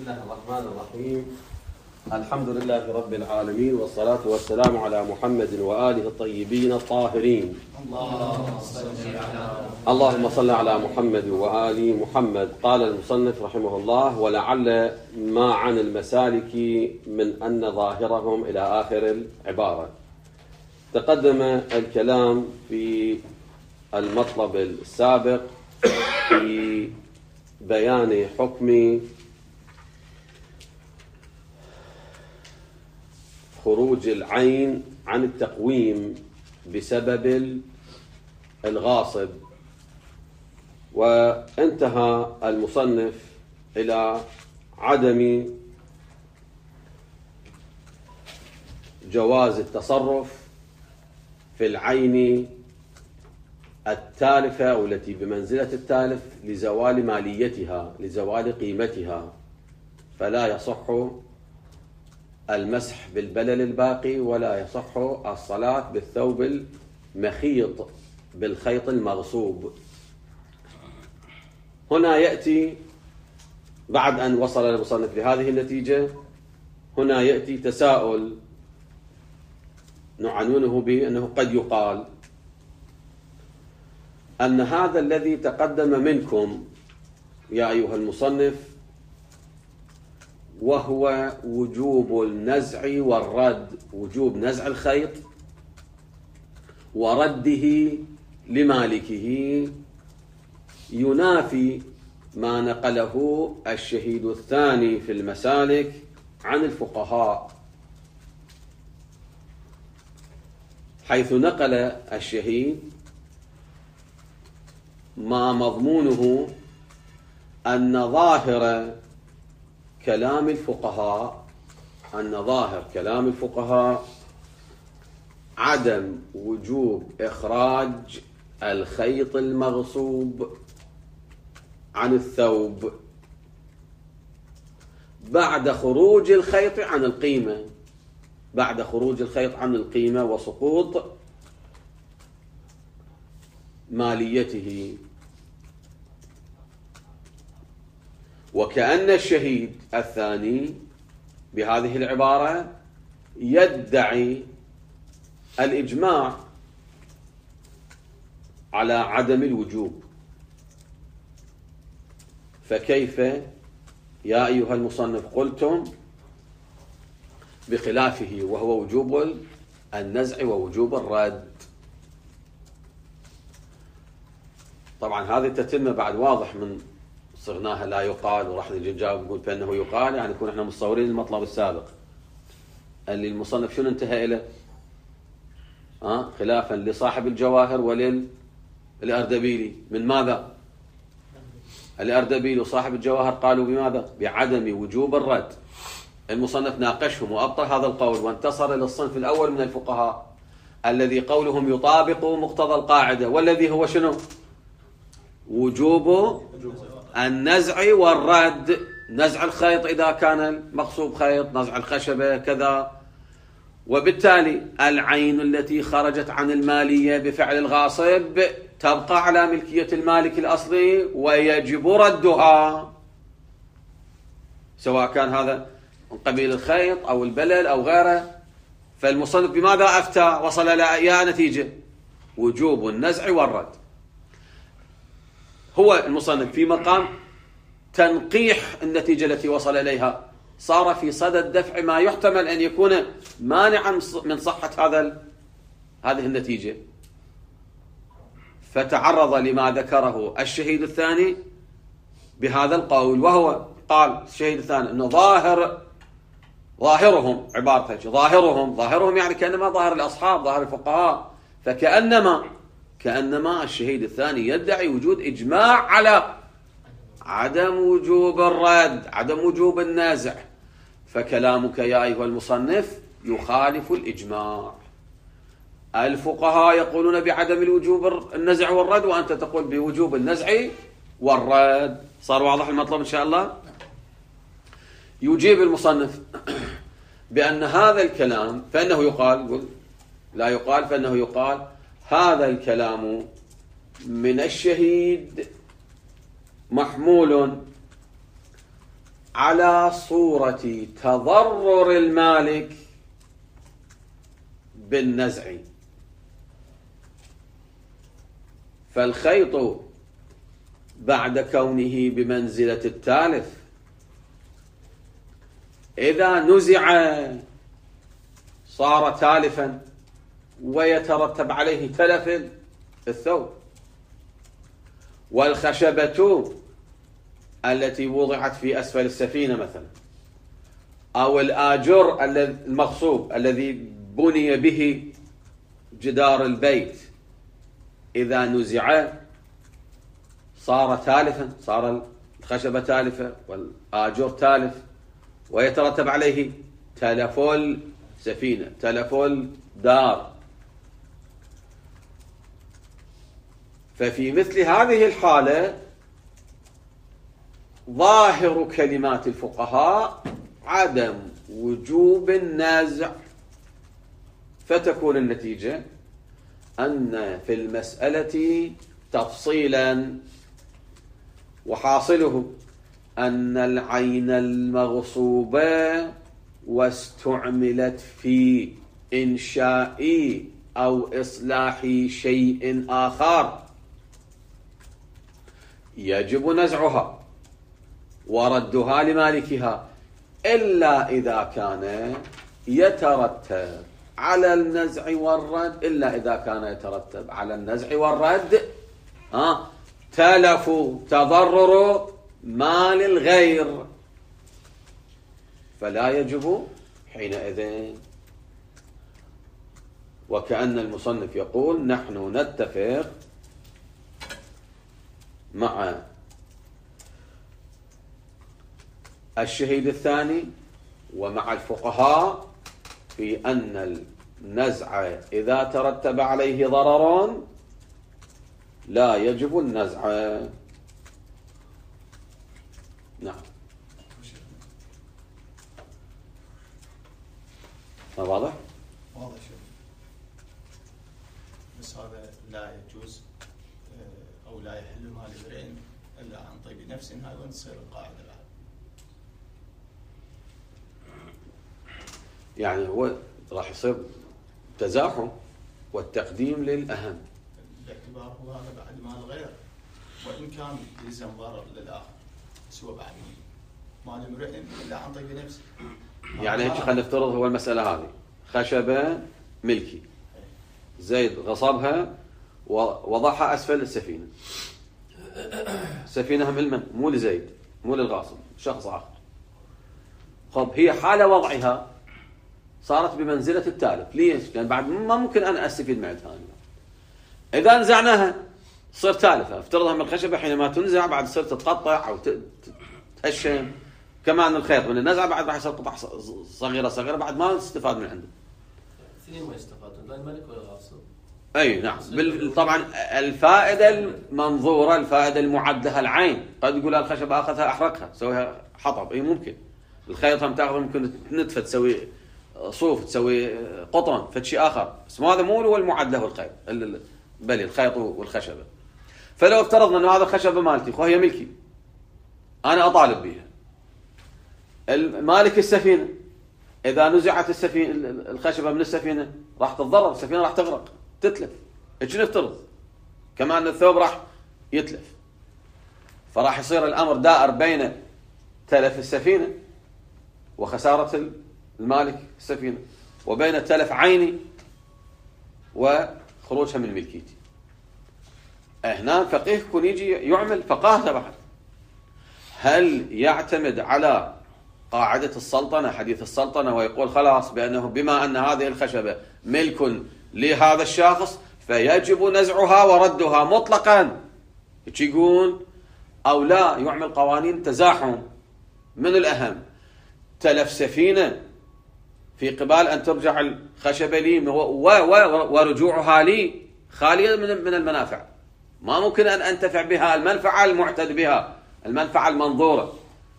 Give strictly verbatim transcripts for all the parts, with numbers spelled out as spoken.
الله الرحمن الرحيم. الحمد لله رب العالمين، والصلاة والسلام على محمد وآله الطيبين الطاهرين. اللهم صل على محمد وآل محمد. قال المصنف رحمه الله: ولعل ما عن المسالك من أن ظاهرهم إلى آخر العبارة. تقدم الكلام في المطلب السابق في بيان حكم خروج العين عن التقويم بسبب الغاصب، وانتهى المصنف إلى عدم جواز التصرف في العين التالفة أو التي بمنزلة التالف لزوال ماليتها، لزوال قيمتها، فلا يصح المسح بالبلل الباقي، ولا يصح الصلاة بالثوب المخيط بالخيط المغصوب. هنا يأتي بعد أن وصل المصنف لهذه النتيجة، هنا يأتي تساؤل نعنونه به، أنه قد يقال أن هذا الذي تقدم منكم يا أيها المصنف وهو وجوب النزع والرد، وجوب نزع الخيط ورده لمالكه، ينافي ما نقله الشهيد الثاني في المسالك عن الفقهاء، حيث نقل الشهيد ما مضمونه أن ظاهر كلام الفقهاء أن ظاهر كلام الفقهاء عدم وجوب إخراج الخيط المغصوب عن الثوب بعد خروج الخيط عن القيمة، بعد خروج الخيط عن القيمة وسقوط ماليته. وكأن الشهيد الثاني بهذه العبارة يدعي الإجماع على عدم الوجوب، فكيف يا أيها المصنف قلتم بخلافه، وهو وجوب النزع ووجوب الرد؟ طبعا هذه التتمة بعد واضح من صغناها لا يقال، وراح نجي نجاوب نقول بأنه يقال، يعني نكون احنا متصورين المطلب السابق اللي المصنف شنو انتهى إليه، أه؟ خلافا لصاحب الجواهر وللأردبيلي. من ماذا؟ الأردبيلي وصاحب الجواهر قالوا بماذا؟ بعدم وجوب الرد. المصنف ناقشهم وأبطل هذا القول، وانتصر للصنف الأول من الفقهاء الذي قولهم يطابق مقتضى القاعدة، والذي هو شنو؟ وجوب النزع والرد، نزع الخيط إذا كان المغصوب خيط، نزع الخشبة كذا. وبالتالي العين التي خرجت عن المالية بفعل الغاصب تبقى على ملكية المالك الأصلي ويجب ردها، سواء كان هذا من قبيل الخيط أو البلل أو غيره. فالمصنف بماذا أفتى؟ وصل إلى أي نتيجة؟ وجوب النزع والرد. هو المصنف في مقام تنقيح النتيجة التي وصل إليها، صار في صدد دفع ما يحتمل أن يكون مانعا من صحة هذا هذه النتيجة، فتعرض لما ذكره الشهيد الثاني بهذا القول، وهو قال الشهيد الثاني أنه ظاهر ظاهرهم، عبارته ظاهرهم ظاهرهم يعني كأنما ظاهر الأصحاب، ظاهر الفقهاء، فكأنما كأنما الشهيد الثاني يدعي وجود إجماع على عدم وجوب الرد، عدم وجوب النزع. فكلامك يا أيها المصنف يخالف الإجماع. الفقهاء يقولون بعدم الوجوب النزع والرد، وأنت تقول بوجوب النزع والرد. صار واضح المطلب إن شاء الله؟ يجيب المصنف بأن هذا الكلام فإنه يقال، لا يقال فإنه يقال هذا الكلام من الشهيد محمول على صورة تضرر المالك بالنزع، فالخيط بعد كونه بمنزلة التالف إذا نزع صار تالفا ويترتب عليه تلف الثوب. والخشبة التي وضعت في أسفل السفينة مثلا، أو الآجر المغصوب الذي بني به جدار البيت، إذا نزع صار تالفا، صار الخشبة تالفة والآجر تالف ويترتب عليه تلف السفينة، تلف الدار. ففي مثل هذه الحالة ظاهر كلمات الفقهاء عدم وجوب النزع، فتكون النتيجة أن في المسألة تفصيلا، وحاصله أن العين المغصوبة واستعملت في إنشاء أو إصلاح شيء آخر يجب نزعها وردها لمالكها، إلا إذا كان يترتب على النزع والرد إلا إذا كان يترتب على النزع والرد آه تلف تضرر مال الغير، فلا يجب حينئذ. وكأن المصنف يقول نحن نتفق مع الشهيد الثاني ومع الفقهاء في أن النزع إذا ترتب عليه ضرر لا يجب النزع. نعم. واضح؟ واضح شوف. بس هذا لا يجوز أو لا يحل مال امرئ إلا عن طيب نفس، هذا تصير القاعدة بعد. يعني هو راح يصير تزاحم والتقديم للأهم. الاعتبار هو هذا بعد مال غير، وإن كان يلزم ضرر للآخر سوى بعد مال امرئ إلا عن طيب نفسه. يعني هيك خلينا نفترض هو المسألة هذه خشبة ملكي، زيد غصبها ووضعها أسفل السفينة، السفينة هم لمن؟ مو لزيد، مو للغاصب، شخص آخر. خب هي حال وضعها صارت بمنزلة التالف. ليش؟ لأن بعد ما ممكن أنا أستفيد مع الثاني. إذا نزعناها صار تالفة، افترضها من الخشبة حينما تنزع بعد تصير تتقطع أو تهشم، كمان الخيط من النزعة بعد راح يصير قطع صغيرة صغيرة بعد ما استفاد من عنده. اثنين ما يستفادون، لا الملك ولا الغاصب. أي نعم. طبعا الفائدة المنظورة، الفائدة المعدة العين، قد يقول الخشبة أخذها أحرقها سويها حطب، أي ممكن. الخيط هم تأخذ ممكن نتفة تسوي صوف، تسوي قطن، فشي آخر، بس هذا مو هو المعد له الخيط، بل الخيط والخشبة. فلو افترضنا أن هذا الخشبة مالتي وهي ملكي، أنا أطالب بها، مالك السفينة إذا نزعت السفينة الخشبة من السفينة راح تتضرر، السفينة راح تغرق تتلف. إيش نفترض؟ كمان الثوب راح يتلف، فراح يصير الأمر دائر بين تلف السفينة وخسارة المالك السفينة، وبين تلف عيني وخروجها من ملكيتي. هنا فقيه يكون يجي يعمل فقاهة بعد. هل يعتمد على قاعدة السلطنة، حديث السلطنة، ويقول خلاص بأنه بما أن هذه الخشبة ملك لهذا الشخص فيجب نزعها وردها مطلقا، يقول، أو لا يعمل قوانين تزاحم؟ من الأهم تلف سفينة في قبال أن ترجع الخشبة لي ورجوعها لي خالية من المنافع، ما ممكن أن أنتفع بها المنفعة المعتد بها، المنفعة المنظورة.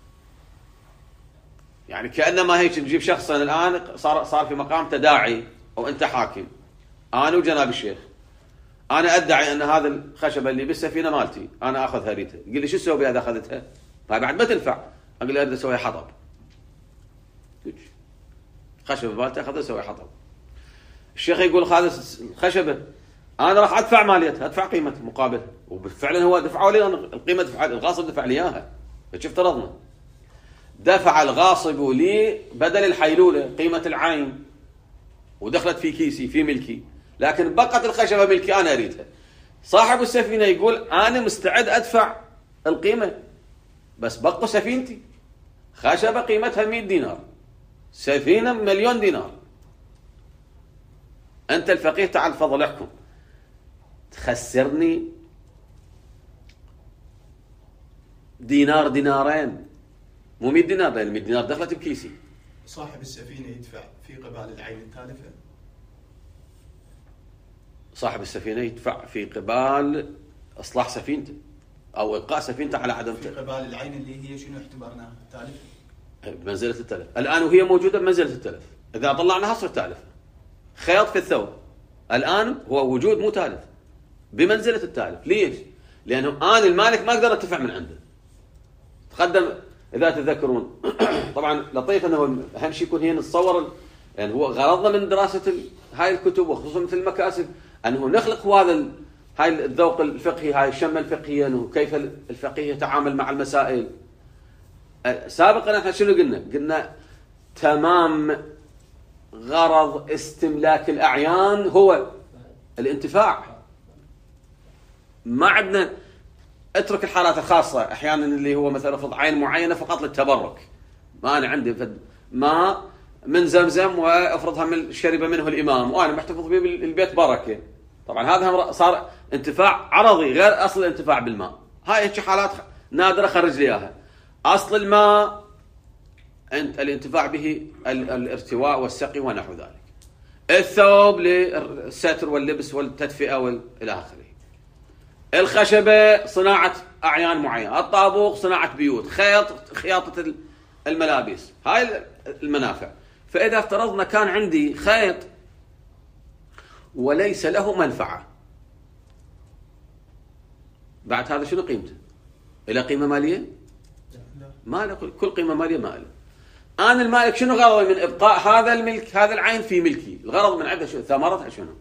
يعني كأنما هيك نجيب شخصا الآن صار صار في مقام تداعي، أو أنت حاكم، أنا وجناب الشيخ، أنا أدعي أن هذا الخشبة اللي بالسفينة مالتي، أنا أخذها ريتها، يقول لي شو تسوي بها إذا أخذتها؟ فبعد ما تنفع، اقول له اريد اسوي حطب، خشبه مالته اخذ اسوي حطب. الشيخ يقول هذا الخشبه انا راح ادفع ماليتها، ادفع قيمتها مقابلها، وفعلا هو دفعوا لي القيمه، دفع الغاصب دفع لي اياها. فشوف افترضنا دفع الغاصب لي بدل الحيلوله قيمه العين ودخلت في كيسي في ملكي، لكن بقت الخشبه ملكي انا اريدها. صاحب السفينه يقول انا مستعد ادفع القيمه بس بقوا سفينتي، خشبه قيمتها مئة دينار، سفينه مليون دينار. انت الفقيه تعال فضل احكم، تخسرني دينار دينارين، مو مئة دينار، لان مئة دينار دخلت بكيسي. صاحب السفينه يدفع في قبال العين التالفه؟ صاحب السفينه يدفع في قبال اصلاح سفينته او ابقاء سفينته على عدمته، في قبال العين اللي هي شنو اعتبرناها تالفه؟ بمنزله التلف. الان وهي موجوده بمنزله التلف، اذا طلعناها صار تالف. خيط في الثوب الان هو وجود مو تالف، بمنزله التالف. ليش؟ لانه انا المالك ما اقدر ادفع من عنده. تقدم اذا تذكرون طبعا لطيف انه اهم شيء يكون هي نتصور، يعني هو غرضنا من دراسه هاي الكتب وخصوصا مثل المكاسب انه نخلق هذا هاي الذوق الفقهي، هاي الشمه الفقهيه، انه كيف الفقيه يتعامل مع المسائل. سابقا احنا شنو قلنا؟ قلنا تمام غرض استملاك الاعيان هو الانتفاع. ما عندنا اترك الحالات الخاصه، احيانا اللي هو مثلا افرض عين معينه فقط للتبرك، ما انا عندي ما من زمزم وافرضها من شرب منه الامام وانا محتفظ به بالبيت بركه. طبعا هذا صار انتفاع عرضي غير اصل الانتفاع بالماء. هاي هيك حالات نادره خرج لي اياها. اصل الماء انت الانتفاع به الارتواء والسقي ونحو ذلك. الثوب للستر واللبس والتدفئه والى اخره. الخشبه صناعه اعيان معينه، الطابوق صناعه بيوت، خيط خياطه الملابس، هاي المنافع. فاذا افترضنا كان عندي خيط وليس له منفعه، بعد هذا شنو قيمته؟ إلى قيمه ماليه؟ ما له كل قيمه ماليه ما له. انا المالك شنو غرضي من ابقاء هذا الملك، هذا العين في ملكي؟ الغرض من عنده شنو؟ ثمرتها شنو؟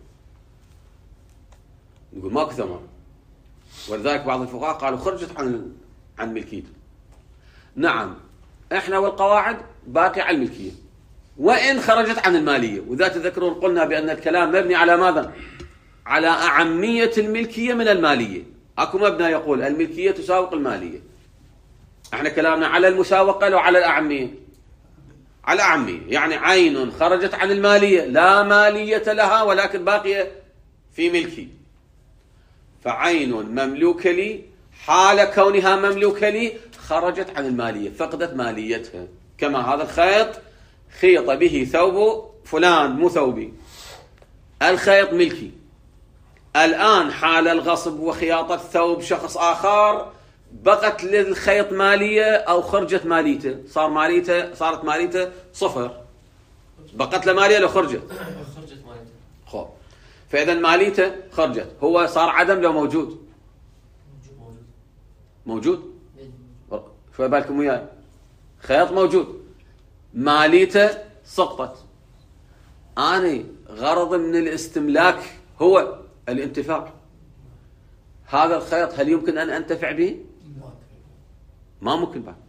نقول ماكو ثمر، ولذلك بعض الفقهاء قالوا خرجت عن عن ملكيته. نعم احنا والقواعد باقي على الملكيه وان خرجت عن الماليه، واذا تذكرون قلنا بان الكلام مبني على ماذا؟ على اعميه الملكيه من الماليه. اكو مبنى يقول الملكيه تساوق الماليه. احنا كلامنا على المساوقه لو على الاعميه؟ على اعميه، يعني عين خرجت عن الماليه لا ماليه لها ولكن باقيه في ملكي، فعين مملوكه لي حال كونها مملوكه لي خرجت عن الماليه، فقدت ماليتها. كما هذا الخيط خيط به ثوب فلان مو ثوبي، الخيط ملكي. الآن حال الغصب وخياطة ثوب شخص آخر بقت للخيط مالية أو خرجت ماليته، صار ماليته صارت ماليته صفر، بقت له مالية لو خرجت خرجت ماليته. خو فإذا ماليته خرجت، هو صار عدم لو موجود؟ موجود موجود. شو بالكم وياي؟ خيط موجود، ماليته سقطت. أنا غرض من الاستملاك هو الانتفاع. هذا الخيط هل يمكن أن أنتفع به؟ ما ممكن بعد.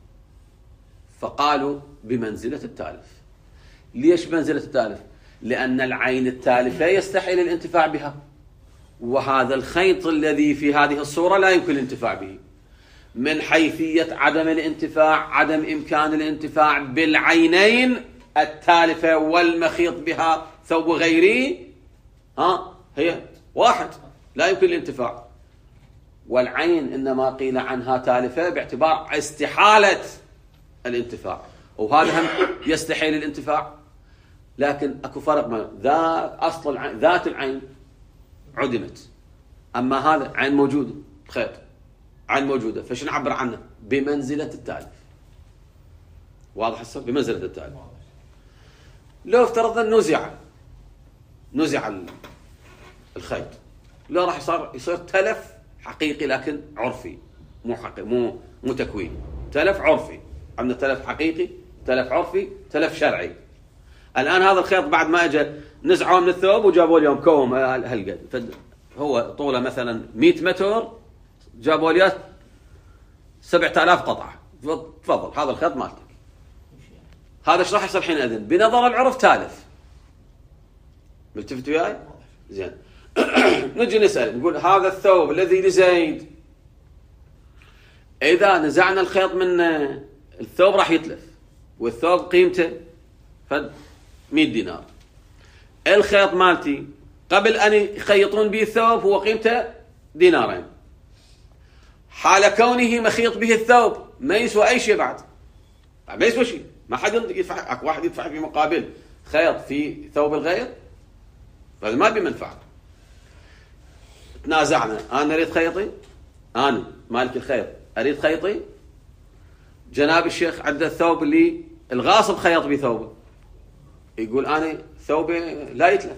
فقالوا بمنزلة التالف. ليش بمنزلة التالف؟ لأن العين التالفة يستحيل الانتفاع بها، وهذا الخيط الذي في هذه الصورة لا يمكن الانتفاع به. من حيثية عدم الانتفاع عدم إمكان الانتفاع بالعينين التالفة والمخيط بها ثوب غيري، ها هي واحد لا يمكن الانتفاع. والعين إنما قيل عنها تالفة باعتبار استحالة الانتفاع، وهذا هم يستحيل الانتفاع. لكن أكو فرق ما ذات أصل العين، ذات العين عدمت، أما هذا عين موجودة، خيط عين موجودة، فش نعبر عنه؟ بمنزلة التالف. واضح الصف؟ بمنزلة التالف. لو افترضنا نزع نزع الخيط، لا راح يصير يصير تلف حقيقي لكن عرفي، مو حقيقي، مو مو تكوين، تلف عرفي عندنا تلف حقيقي، تلف عرفي، تلف شرعي. الآن هذا الخيط بعد ما أجى نزعوه من الثوب وجابوا اليوم كوم هالقد، هو طوله مثلا مئة متر، جابوا لي سبعة آلاف قطعة. تفضل هذا الخيط مالتك. هذا ايش راح يصير حينئذ؟ بنظر العرف تالف. ملتفت وياي؟ زين. نجي نسأل نقول هذا الثوب الذي لزيد إذا نزعنا الخيط من الثوب راح يتلف، والثوب قيمته فد مئة دينار. الخيط مالتي قبل أن يخيطون به الثوب هو قيمته دينارين. حال كونه مخيط به الثوب ما يسوى أي شيء بعد، ما يسوى شيء. ما حد يدفع، أكو واحد يدفع في مقابل خيط في ثوب الغير، فهذا ما بمنفعة. تنازعنا، أنا أريد خيطي، أنا مالك الخيط أريد خيطي، جناب الشيخ عنده الثوب اللي الغاصب خيط بثوبه، يقول أنا ثوبي لا يتلف،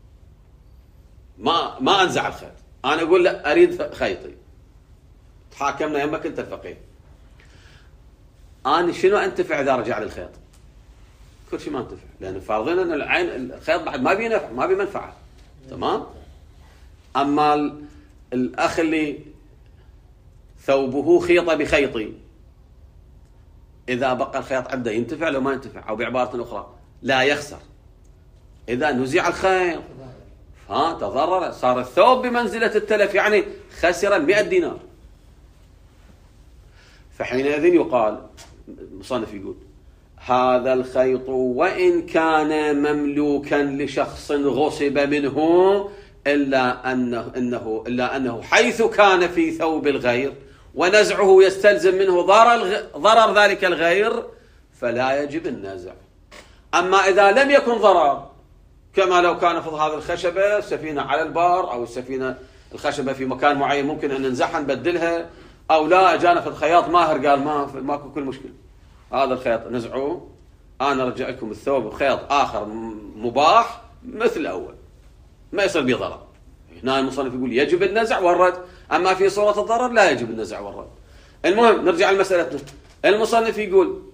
ما ما أنزع الخيط، أنا أقول لا أريد خيطي. تحاكمنا يمك أنت الفقيه. أنا شنو أنتفع إذا رجع لي الخيط؟ كل شيء ما أنتفع، لأن فارضين أن العين الخيط بعد ما بينفع، ما بمنفعة. تمام؟ أما الأخ اللي ثوبه خيط بخيطي، إذا بقى الخيط عنده ينتفع لو ما ينتفع، أو بعبارة أخرى لا يخسر. إذا نزع الخيط ها تضرر، صار الثوب بمنزلة التلف، يعني خسر مئة دينار. فحينئذ يقال، مصنف يقول هذا الخيط وإن كان مملوكا لشخص غصب منه إلا أنه, إنه إلا أنه حيث كان في ثوب الغير ونزعه يستلزم منه ضرر, ضرر ذلك الغير فلا يجب النزع. أما إذا لم يكن ضرر، كما لو كان فض هذا الخشبة السفينة على البار، أو السفينة الخشبة في مكان معين ممكن أن ننزعها نبدلها، أو لا جانا في الخياط ماهر قال ما ماكو كل مشكلة، هذا الخيط نزعوه، أنا أرجع لكم الثوب بخيط آخر مباح مثل الأول، ما يصير به ضرر. هنا المصنف يقول يجب النزع والرد، أما في صورة الضرر لا يجب النزع والرد. المهم نرجع لمسألتنا. المصنف يقول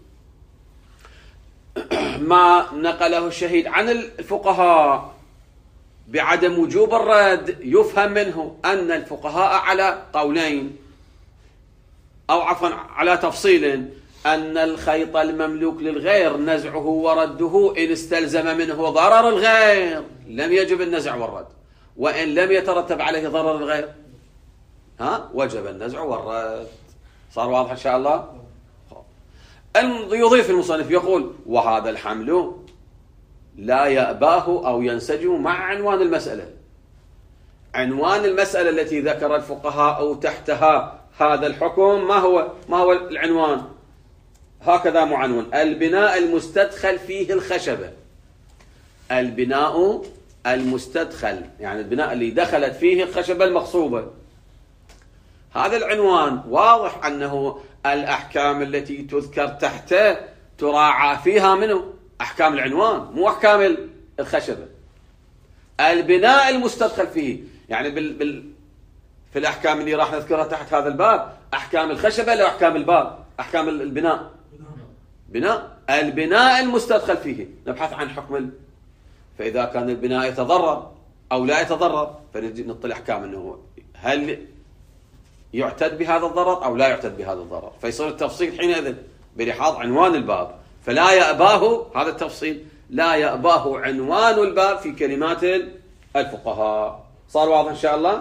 ما نقله الشهيد عن الفقهاء بعدم وجوب الرد يفهم منه أن الفقهاء على قولين، أو عفوا على تفصيل، أن الخيط المملوك للغير نزعه ورده إن استلزم منه ضرر الغير لم يجب النزع والرد، وإن لم يترتب عليه ضرر الغير ها وجب النزع والرد. صار واضح إن شاء الله؟ يضيف المصنف يقول وهذا الحمل لا يأباه أو ينسجم مع عنوان المسألة. عنوان المسألة التي ذكر الفقهاء تحتها هذا الحكم ما هو؟ ما هو العنوان؟ هكذا معنون: البناء المستدخل فيه الخشبة. البناء المستدخل يعني البناء اللي دخلت فيه الخشبة المغصوبة. هذا العنوان واضح أنه الأحكام التي تذكر تحته تراعى فيها منه أحكام العنوان مو أحكام الخشبة. البناء المستدخل فيه يعني بال... بال... في الأحكام اللي راح نذكرها تحت هذا الباب أحكام الخشبة لا أحكام الباب، أحكام البناء. بناء البناء المستدخل فيه نبحث عن حكم ال... فإذا كان البناء يتضرر أو لا يتضرر فنجي نطلع أحكام أنه هل يعتد بهذا الضرر أو لا يعتد بهذا الضرر، فيصير التفصيل حينئذ بلحاظ عنوان الباب. فلا يأباه هذا التفصيل، لا يأباه عنوان الباب في كلمات الفقهاء. صار واضح إن شاء الله؟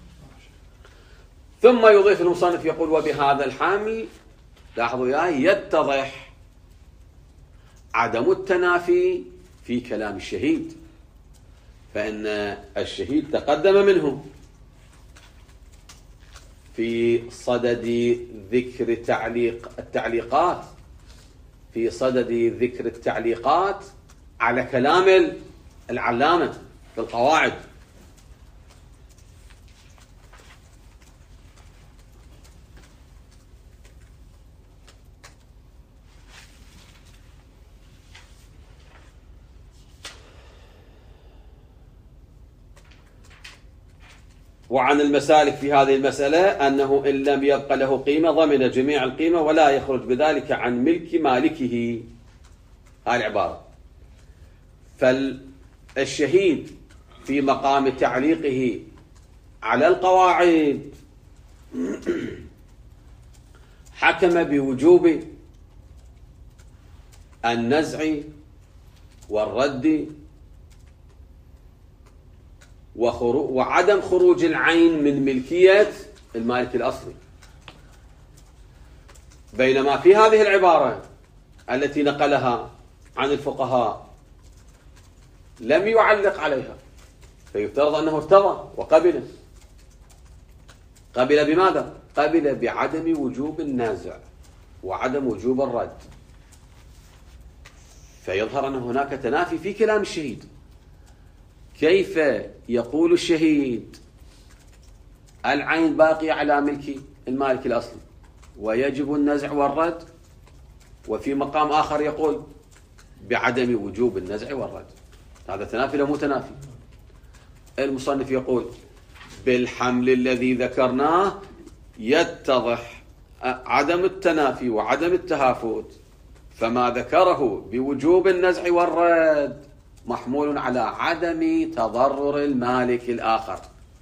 ثم يضيف المصنف يقول وبهذا الحمل لاحظوا ياي يتضح عدم التنافي في كلام الشهيد، فإن الشهيد تقدم منه في صدد ذكر تعليق التعليقات في صدد ذكر التعليقات على كلام العلامة في القواعد. وعن المسالك في هذه المسألة أنه إن لم يبق له قيمة ضمن جميع القيمة ولا يخرج بذلك عن ملك مالكه. هذه العبارة. فالشهيد في مقام تعليقه على القواعد حكم بوجوب النزع والرد وعدم خروج العين من ملكية المالك الأصلي، بينما في هذه العبارة التي نقلها عن الفقهاء لم يعلق عليها، فيفترض أنه ارتضى وقبل. قبل بماذا؟ قبل بعدم وجوب النازع وعدم وجوب الرد، فيظهر أن هناك تنافي في كلام الشهيد. كيف يقول الشهيد العين باقية على ملك المالك الأصلي ويجب النزع والرد، وفي مقام آخر يقول بعدم وجوب النزع والرد؟ هذا تنافي لو مو تنافي. المصنف يقول بالحمل الذي ذكرناه يتضح عدم التنافي وعدم التهافت، فما ذكره بوجوب النزع والرد محمول على عدم تضرر المالك الآخر،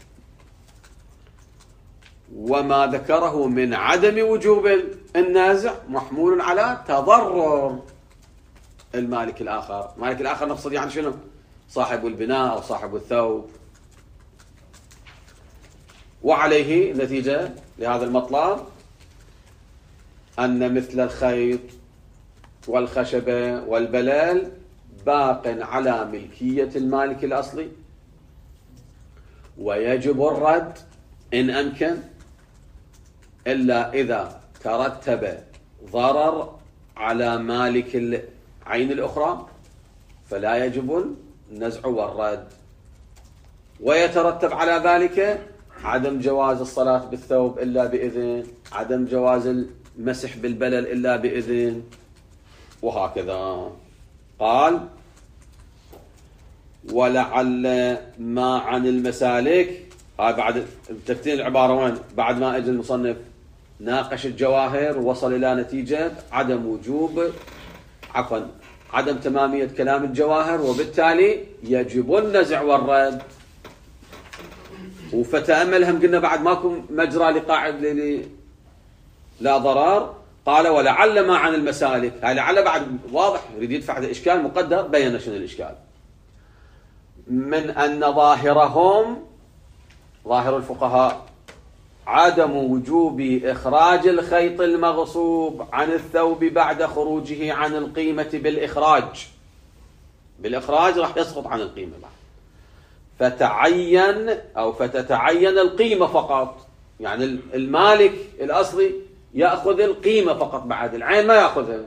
وما ذكره من عدم وجوب النازع محمول على تضرر المالك الآخر. المالك الآخر نقصد يعني شنو؟ صاحب البناء أو صاحب الثوب. وعليه نتيجة لهذا المطلب أن مثل الخيط والخشبة والبلال باق على ملكية المالك الأصلي، ويجب الرد إن أمكن، إلا إذا ترتب ضرر على مالك العين الأخرى فلا يجب النزع والرد. ويترتب على ذلك عدم جواز الصلاة بالثوب إلا بإذن، عدم جواز المسح بالبلل إلا بإذن، وهكذا. قال ولعل ما عن المسالك. هاي بعد تكتين العبارة وين؟ بعد ما اجى المصنف ناقش الجواهر ووصل إلى نتيجة عدم وجوب عفوا عدم تمامية كلام الجواهر، وبالتالي يجب النزع والرد. وفتأمل هم قلنا بعد ماكو مجرى لقاعد لا ضرر. قال ولعل ما عن المسالك. هاي لعل بعد واضح يريد يدفع هذا الإشكال مقدر، بينا شنو الإشكال. من أن ظاهرهم ظاهر الفقهاء عدم وجوب إخراج الخيط المغصوب عن الثوب بعد خروجه عن القيمة بالإخراج. بالإخراج راح يسقط عن القيمة بعد، فتعين أو فتتعين القيمة فقط. يعني المالك الأصلي يأخذ القيمة فقط، بعد العين ما يأخذها.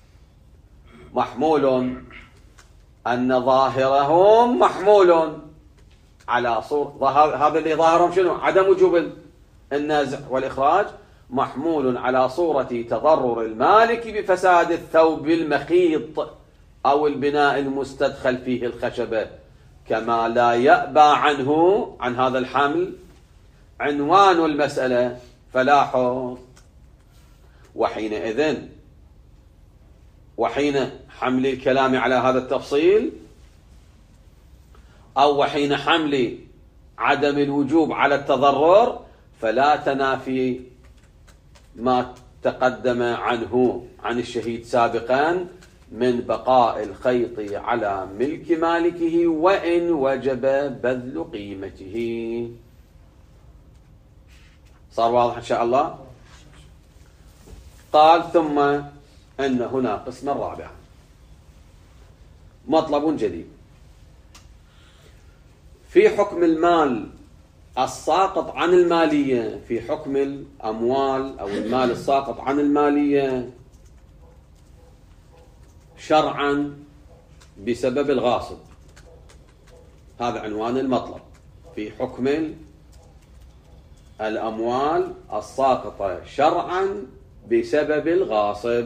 محمول أن ظاهرهم محمول على صور هذا اللي ظاهرهم شنو؟ عدم وجوب النزع والإخراج، محمول على صورة تضرر المالك بفساد الثوب المخيط أو البناء المستدخل فيه الخشبة، كما لا يأبى عنه عن هذا الحمل عنوان المسألة فلاحظ. وحينئذ وحين حمل الكلام على هذا التفصيل أو وحين حمل عدم الوجوب على التضرر فلا تنافي ما تقدم عنه عن الشهيد سابقا من بقاء الخيط على ملك مالكه وإن وجب بذل قيمته. صار واضح إن شاء الله؟ قال ثم أن هنا قسما رابعا، مطلب جديد في حكم المال الساقط عن المالية، في حكم الأموال أو المال الساقط عن المالية شرعا بسبب الغاصب. هذا عنوان المطلب، في حكم الأموال الساقطة شرعا بسبب الغاصب.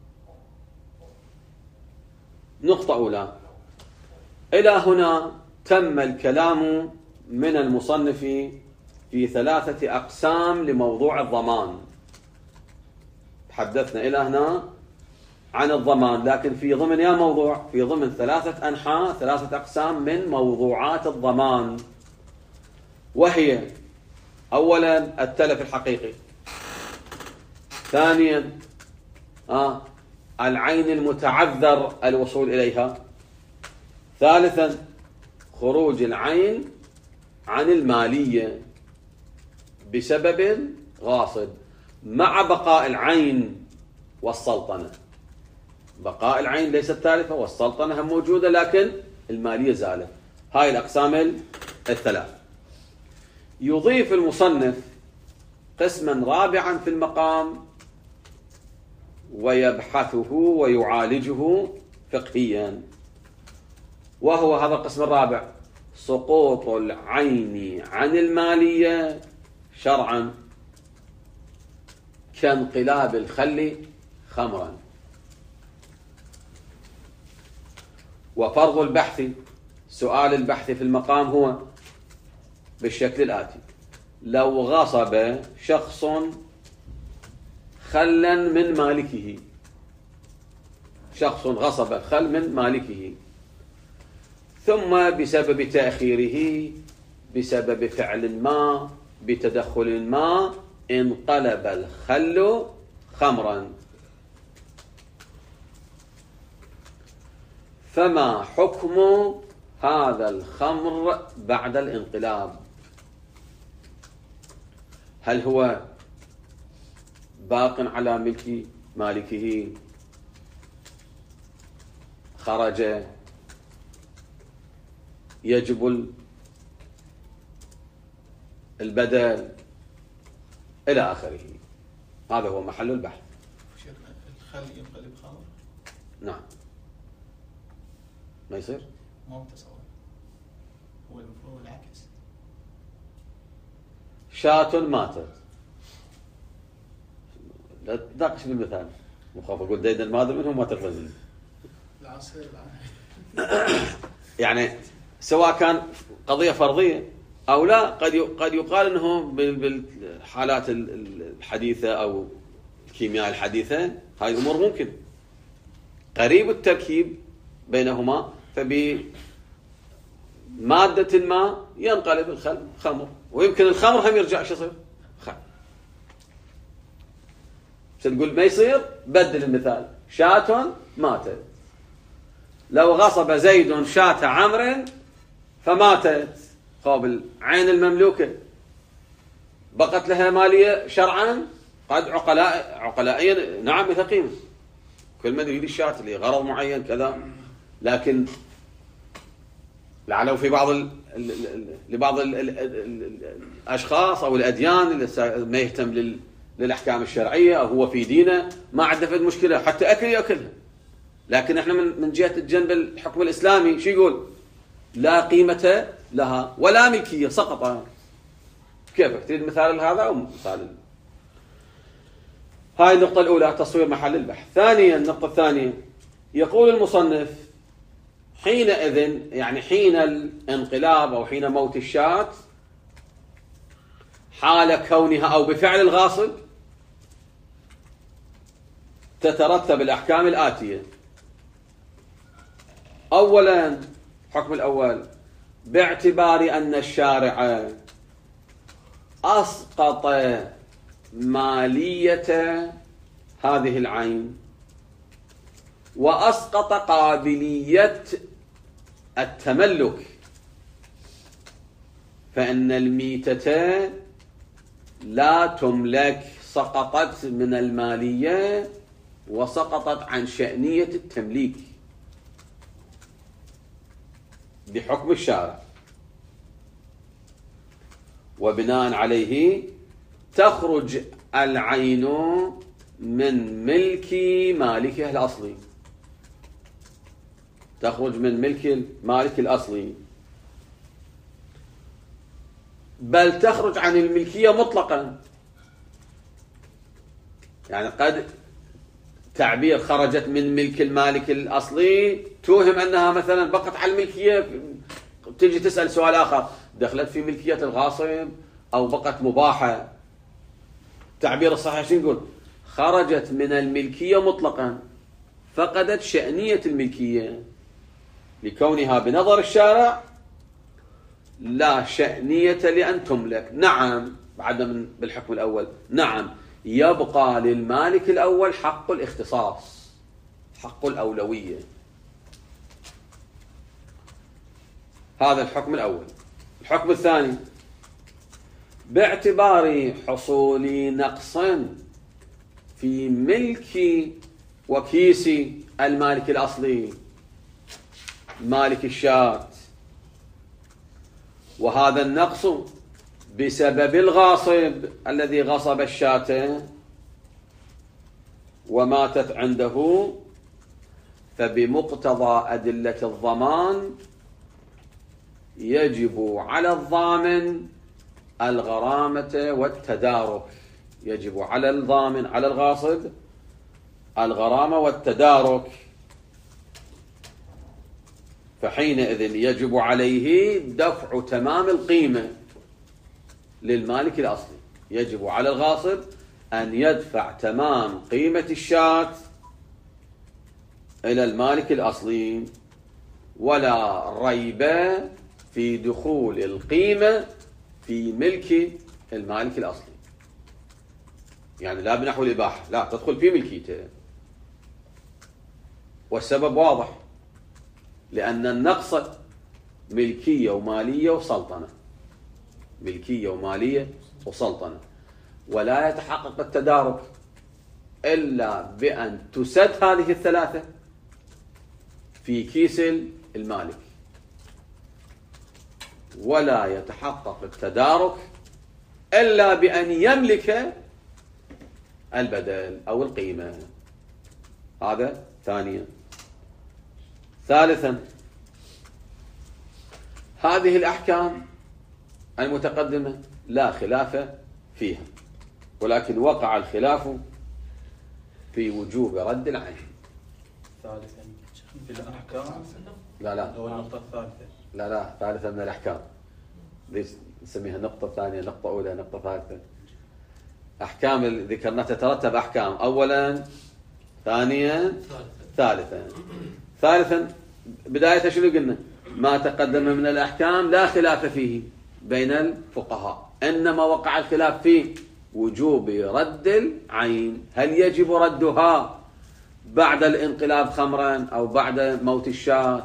نقطة أولى، إلى هنا تم الكلام من المصنف في ثلاثة أقسام لموضوع الضمان. تحدثنا إلى هنا عن الضمان، لكن في ضمن يا موضوع في ضمن ثلاثة أنحاء، ثلاثة أقسام من موضوعات الضمان، وهي أولا التلف الحقيقي، ثانيا آه العين المتعذر الوصول إليها، ثالثا خروج العين عن المالية بسبب غاصب مع بقاء العين والسلطنة. بقاء العين ليست تالفة والسلطنة هم موجودة لكن المالية زالت. هاي الأقسام الثلاث. يضيف المصنف قسما رابعا في المقام ويبحثه ويعالجه فقهيا، وهو هذا القسم الرابع: سقوط العين عن المالية شرعا كانقلاب الخل خمرا. وفرض البحث، سؤال البحث في المقام هو بالشكل الآتي: لو غصب شخص خلا من مالكه، شخص غصب خل من مالكه، ثم بسبب تأخيره، بسبب فعل ما، بتدخل ما، انقلب الخل خمرا، فما حكم هذا الخمر بعد الانقلاب؟ هل هو باق على ملك مالكه، خرج، يجب البدل إلى آخره؟ هذا هو محل البحث. الخل ينقلب خمر؟ نعم. ما يصير؟ ما متصور، هو المفروض العكس. شاة ماتت، لا تناقش بالمثال، مخاف اقول ديدا ما ادري منهم ما تقبل. العصير يعني سواء كان قضية فرضية أو لا، قد قد يقال أنه بالحالات الحديثة أو الكيمياء الحديثة هاي الأمور ممكن قريب التركيب بينهما، فبمادة ما ينقلب الخل خمر، ويمكن الخمر هم يرجع شو يصير خل. تقول ما يصير، بدل المثال: شاة ماتت، لو غصب زيد شاة عمرو فماتت، قابل عين المملوكة بقت لها مالية شرعا، قد عقلاء عقلائيا نعم مثل قيمة، كل من يريد الشاة لغرض معين كذا، لكن لعله في بعض ال ال ال لبعض ال ال ال الأشخاص أو الأديان اللي ما يهتم لل للأحكام الشرعية أو هو في دينه ما عنده فد مشكلة، حتى أكل يأكلها، لكن احنا من من جهة الجنب الحكم الإسلامي شو يقول؟ لا قيمة لها ولا ملكية، سقط. كيف تريد مثال هذا أو مثال؟ هاي النقطة الأولى، تصوير محل البحث. ثانيا، النقطة الثانية، يقول المصنف: حينئذ، يعني حين الانقلاب أو حين موت الشاة، حال كونها أو بفعل الغاصب، تترتب الأحكام الآتية. أولا، الحكم الأول: باعتبار أن الشارع أسقط مالية هذه العين وأسقط قابلية التملك، فإن الميتة لا تملك، سقطت من المالية وسقطت عن شأنية التمليك بحكم الشارع، وبناء عليه تخرج العين من ملك مالكها الأصلي، تخرج من ملك المالك الأصلي، بل تخرج عن الملكية مطلقا. يعني قد تعبير خرجت من ملك المالك الأصلي توهم أنها مثلا بقت على الملكية، تجي تسأل سؤال آخر: دخلت في ملكية الغاصب أو بقت مباحة. التعبير الصحيح شو نقول؟ خرجت من الملكية مطلقا، فقدت شأنية الملكية لكونها بنظر الشارع لا شأنية لأن تملك. نعم، بعد من بالحكم الأول، نعم يبقى للمالك الأول حق الاختصاص، حق الأولوية. هذا الحكم الأول. الحكم الثاني: باعتبار حصول نقص في ملك وكيس المالك الأصلي مالك الشاة، وهذا النقص بسبب الغاصب الذي غصب الشاة وماتت عنده، فبمقتضى أدلة الضمان يجب على الضامن الغرامة والتدارك. يجب على الضامن على الغاصب الغرامة والتدارك، فحينئذ يجب عليه دفع تمام القيمة للمالك الأصلي. يجب على الغاصب أن يدفع تمام قيمة الشاة إلى المالك الأصلي، ولا ريب في دخول القيمة في ملك المالك الأصلي. يعني لا بنحو الإباحة، لا، تدخل في ملكيته. والسبب واضح، لأن النقص ملكية ومالية وسلطنة، ملكية ومالية وسلطنة، ولا يتحقق التدارك إلا بأن تسد هذه الثلاثة في كيس المالك، ولا يتحقق التدارك إلا بأن يملك البدل أو القيمة. هذا ثانيا. ثالثا: هذه الأحكام المتقدمة لا خلاف فيها، ولكن وقع الخلاف في وجوب رد العين. ثالثا في الأحكام، لا لا أو النقطة الثالثة، لا لا ثالثا من الأحكام. ليش نسميها نقطة ثانية، نقطة أولى، نقطة ثالثة؟ أحكام اللي ذكرنا تترتب أحكام أولا، ثانيا، ثالثا. ثالثا بداية شنو قلنا؟ ما تقدم من الأحكام لا خلاف فيه بين الفقهاء، إنما وقع الخلاف في وجوب رد العين. هل يجب ردها بعد الانقلاب خمرا أو بعد موت الشاة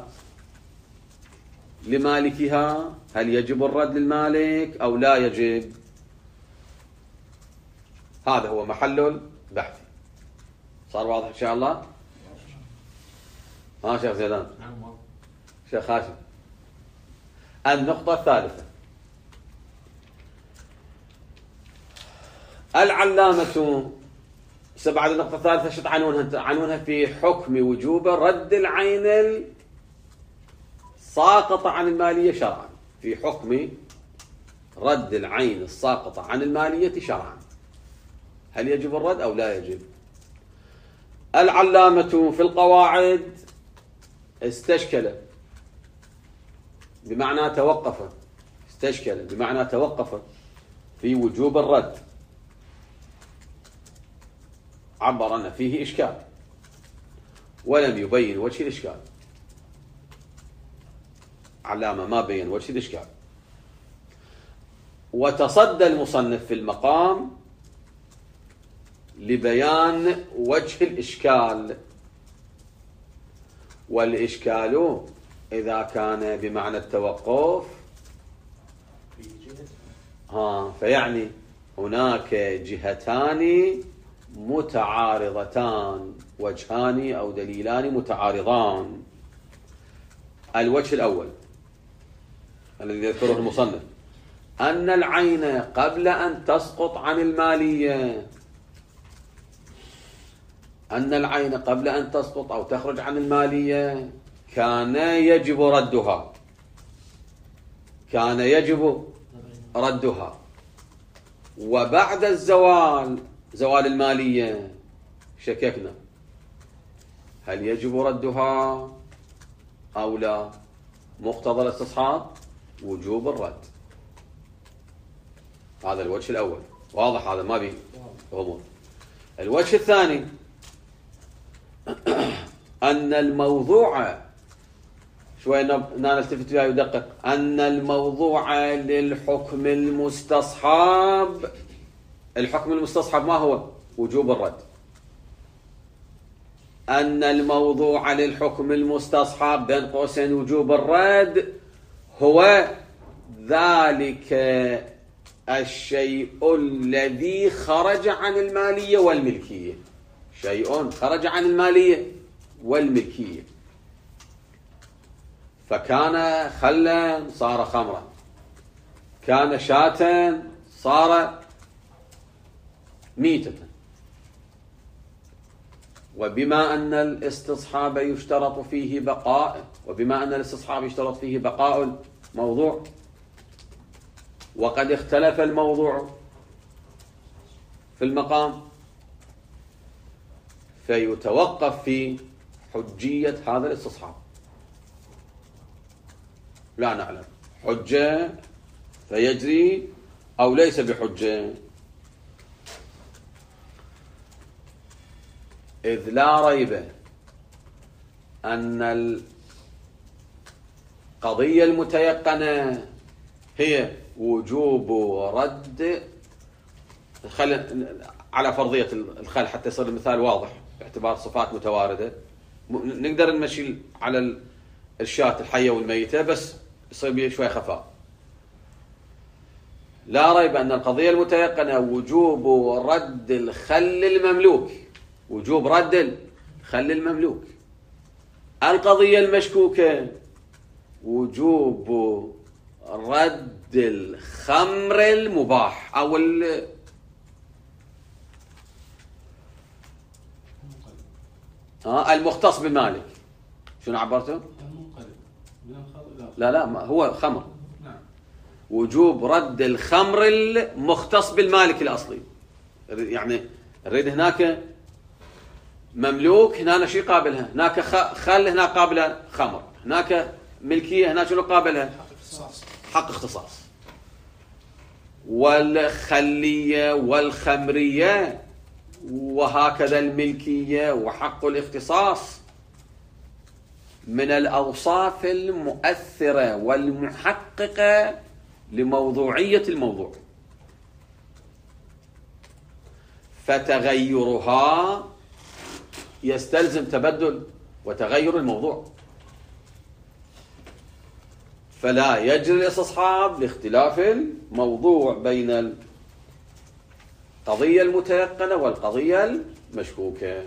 لمالكها؟ هل يجب الرد للمالك أو لا يجب؟ هذا هو محل البحث. صار واضح إن شاء الله؟ ها شيخ زيدان؟ نعم. شيخ هاشم. النقطة الثالثة: العلامة سبعة. النقطة الثالثة شو عنونها؟ عنونها في حكم وجوب رد العين الساقطة عن المالية شرعا. في حكم رد العين الساقطة عن المالية شرعا، هل يجب الرد أو لا يجب؟ العلامة في القواعد استشكل بمعنى توقف، استشكل بمعنى توقف في وجوب الرد، عبر أن فيه إشكال ولم يبين وجه الإشكال. علامة ما بين وجه الإشكال. وتصدى المصنف في المقام لبيان وجه الإشكال، والإشكال إذا كان بمعنى التوقف ها فيعني هناك جهتان متعارضتان، وجهان أو دليلان متعارضان. الوجه الأول الذي يذكره المصنف أن العين قبل أن تسقط عن المالية، أن العين قبل أن تسقط أو تخرج عن المالية كان يجب ردها، كان يجب ردها. وبعد الزوال، زوال المالية، شككنا هل يجب ردها أو لا. مقتضى الاستصحاب وجوب الرد. هذا الوجه الأول واضح، هذا ما بيه غموض. الوجه الثاني أن الموضوع، شوي نلتفت فيها يدقق، أن الموضوع للحكم المستصحاب، الحكم المستصحب ما هو؟ وجوب الرد. أن الموضوع للحكم المستصحب بين قوسين وجوب الرد هو ذلك الشيء الذي خرج عن المالية والملكية، شيء خرج عن المالية والملكية، فكان خلا صار خمرا، كان شاة صار ميتة. وبما أن الاستصحاب يشترط فيه بقاء وبما أن الاستصحاب يشترط فيه بقاء الموضوع، وقد اختلف الموضوع في المقام، فيتوقف في حجية هذا الاستصحاب. لا نعلم حجة فيجري أو ليس بحجة، إذ لا ريب أن القضية المتيقنة هي وجوب رد الخل على فرضية الخل حتى يصير المثال واضح باعتبار صفات متواردة. نقدر نمشي على الشاة الحية والميتة بس يصير بيه شوي خفاء. لا ريب أن القضية المتيقنة وجوب رد الخل المملوك، وجوب رد الخل المملوك. القضية المشكوكة وجوب رد الخمر المباح أو ال آه المختص بالمالك. شنو عبرته؟ لا لا ما هو خمر. وجوب رد الخمر المختص بالمالك الأصلي، يعني نريد هناك مملوك، هنا شيء قابلها، هناك خل هنا قابله خمر، هناك ملكية هنا شنو قابلها؟ حق اختصاص. والخلية والخمرية وهكذا الملكية وحق الاختصاص من الأوصاف المؤثرة والمحققة لموضوعية الموضوع، فتغيرها يستلزم تبدل وتغير الموضوع، فلا يجري الاستصحاب لاختلاف الموضوع بين القضية المتيقنة والقضية المشكوكة.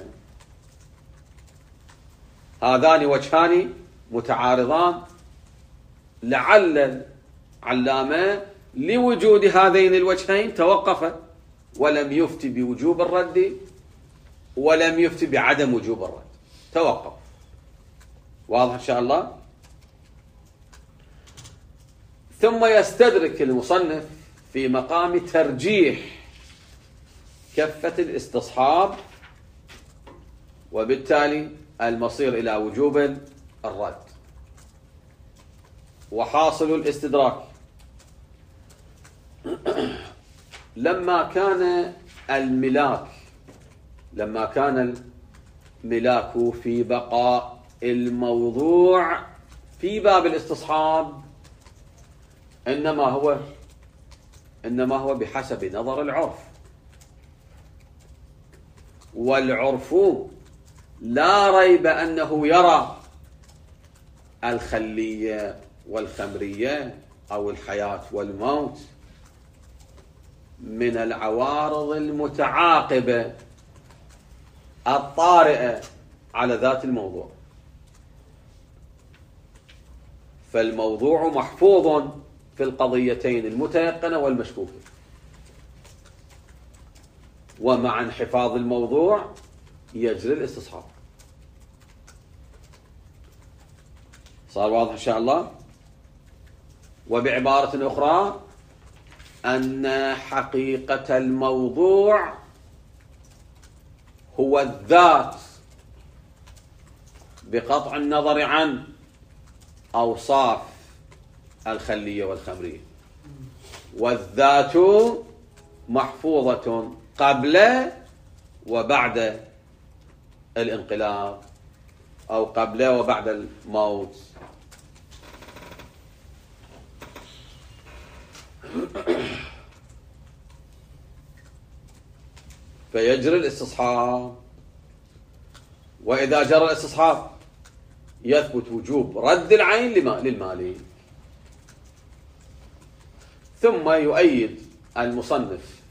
هذان وجهان متعارضان، لعل العلامة لوجود هذين الوجهين توقف ولم يفتي بوجوب الرد ولم يفتي بعدم وجوب الرد، توقف. واضح إن شاء الله؟ ثم يستدرك المصنف في مقام ترجيح كفة الاستصحاب، وبالتالي المصير إلى وجوب الرد. وحاصل الاستدراك لما كان الملاك لما كان الملاك في بقاء الموضوع في باب الاستصحاب إنما هو إنما هو بحسب نظر العرف، والعرف لا ريب أنه يرى الخلية والخمرية أو الحياة والموت من العوارض المتعاقبة الطارئة على ذات الموضوع، فالموضوع محفوظ في القضيتين المتيقنة والمشكوكة، ومع انحفاظ الموضوع يجري الاستصحاب. صار واضح إن شاء الله؟ وبعبارة أخرى أن حقيقة الموضوع هو الذات بقطع النظر عن أوصاف الخلية والخمرية، والذات محفوظة قبل وبعد الانقلاب أو قبل وبعد الموت. فيجري الاستصحاب، وإذا جرى الاستصحاب يثبت وجوب رد العين للمالك. ثم يؤيد المصنف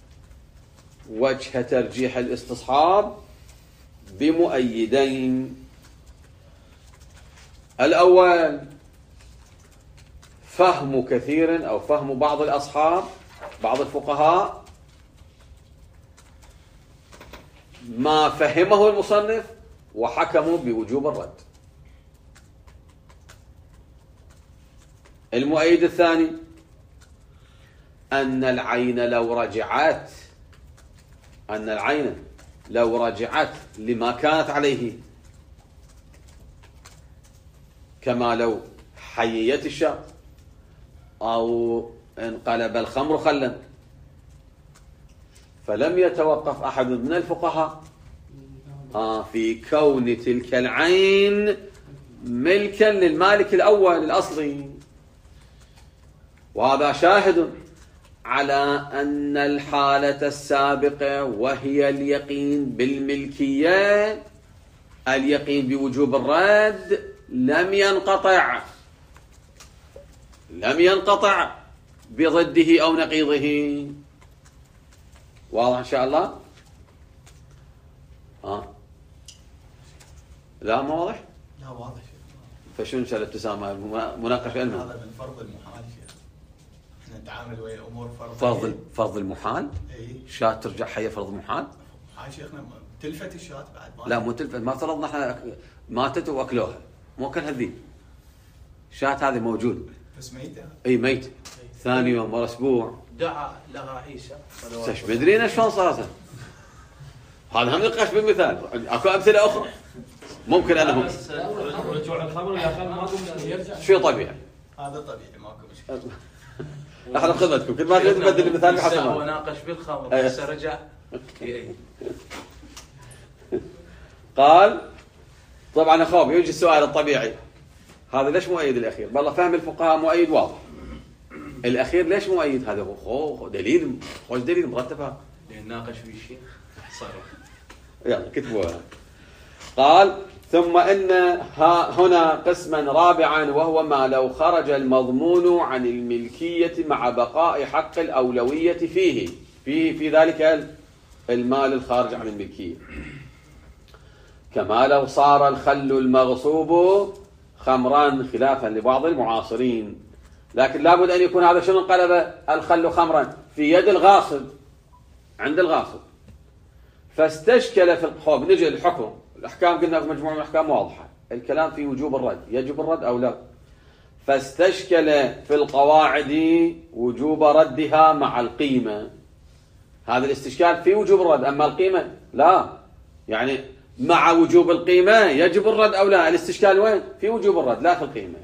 وجه ترجيح الاستصحاب بمؤيدين. الأول فهم كثير أو فهم بعض الأصحاب بعض الفقهاء ما فهمه المصنف وحكموا بوجوب الرد. المؤيد الثاني أن العين لو رجعت أن العين لو رجعت لما كانت عليه، كما لو حييت الشاة أو انقلب الخمر خلا، فلم يتوقف أحد من الفقهاء آه في كون تلك العين ملكا للمالك الأول الأصلي. وهذا شاهد على أن الحالة السابقة وهي اليقين بالملكية، اليقين بوجوب الرد، لم ينقطع لم ينقطع بضده أو نقيضه. واضح إن شاء الله؟ آه. لا ما واضح؟ لا واضح. فشنو شال الابتسامة؟ مناقشة علمية. هذا من فرض المحال شيخ. احنا نتعامل ويا امور فرض فرض فرض المحال. اي شاة ترجع حية فرض محال. محال شيخنا، تلفت الشاة بعد ما لا مو تلفت، ما افترضنا احنا ماتت واكلوها، مو كل هذي شاة هذه موجود بس ميتة. اي ميت ثاني يوم ورا اسبوع دعا لها عيسى ايش مدرينا شلون صارت. هذا هم نقاش بالمثال، اكو امثله اخرى ممكن انهم بس رجوع الخمر يا اخي ما قلنا يرجع. شو طبيعي. هذا طبيعي ماكو مشكلة. احنا خدمتكم كل ما تريد نبدل المثال هو بحسب ناقش بالخمر أيه. بس رجع. قال طبعا اخوف يجي السؤال الطبيعي، هذا ليش مؤيد الاخير؟ والله فهم الفقهاء مؤيد واضح. الاخير ليش مؤيد؟ هذا هو دليل، خوش دليل مرتبها. لان ناقش في شيء صار. يلا كتبوها. قال ثم ان ها هنا قسما رابعا، وهو ما لو خرج المضمون عن الملكية مع بقاء حق الأولوية فيه فيه في ذلك المال الخارج عن الملكية، كما لو صار الخل المغصوب خمرا خلافا لبعض المعاصرين. لكن لابد أن يكون هذا شنو انقلب الخل خمرا في يد الغاصب عند الغاصب، فاستشكل في الحكم. نجي الحكم الأحكام، قلنا في مجموعة من الأحكام واضحة، الكلام في وجوب الرد، يجب الرد أو لا. فاستشكل في القواعد وجوب ردها مع القيمة. هذا الاستشكال في وجوب الرد، أما القيمة لا، يعني مع وجوب القيمة يجب الرد أو لا. الاستشكال وين؟ في وجوب الرد لا في القيمة.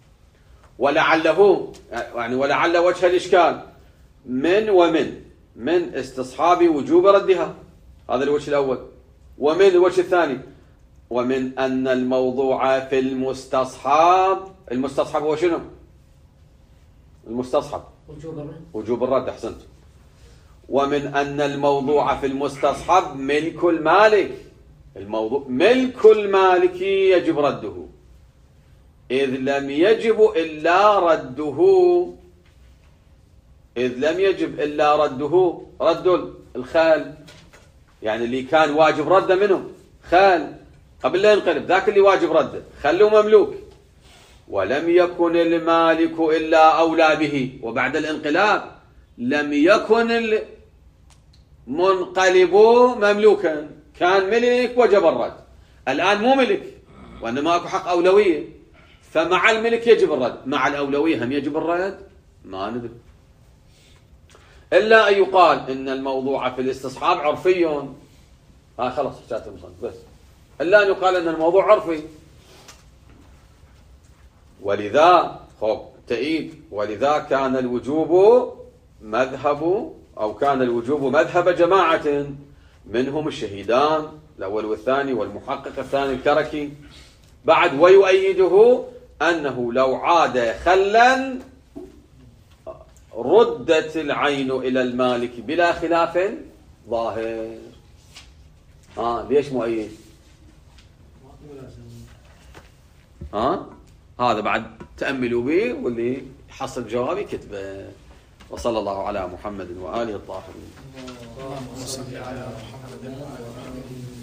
ولعله يعني ولعل وجه الإشكال من ومن من استصحاب وجوب ردها، هذا الوجه الأول. ومن الوجه الثاني ومن أن الموضوع في المستصحاب، المستصحب هو شنو؟ المستصحب وجوب الرد. وجوب الرد، أحسنت. ومن أن الموضوع في المستصحب ملك المالك، الموضوع ملك المالك يجب رده، إذ لم يجب إلا رده إذ لم يجب إلا رده رد الخال، يعني اللي كان واجب رده منه خال قبل لا ينقلب، ذاك اللي واجب رده خلوه مملوك. ولم يكن المالك إلا أولى به، وبعد الانقلاب لم يكن المنقلب مملوكا، كان ملك وجب الرد. الآن مو ملك وإنما أكو حق أولوية، فمع الملك يجب الرد، مع الأولوية هم يجب الرد، ما ندري. إلا أن يقال إن الموضوع في الاستصحاب عرفي، ها خلاص حكاية المصنف بس. إلا أن يقال إن الموضوع عرفي، ولذا خب تأييد ولذا كان الوجوب مذهب أو كان الوجوب مذهب جماعة منهم الشهيدان الأول والثاني والمحقق الثاني الكركي. بعد ويؤيده أنه لو عاد خلا ردت العين إلى المالك بلا خلاف ظاهر. آه ليش مؤيد؟ آه هذا بعد تأملوا به، واللي يحصل جوابي كتبه. وصلى الله على محمد وآله الطاهرين. اللهم صل على محمد وعلى آله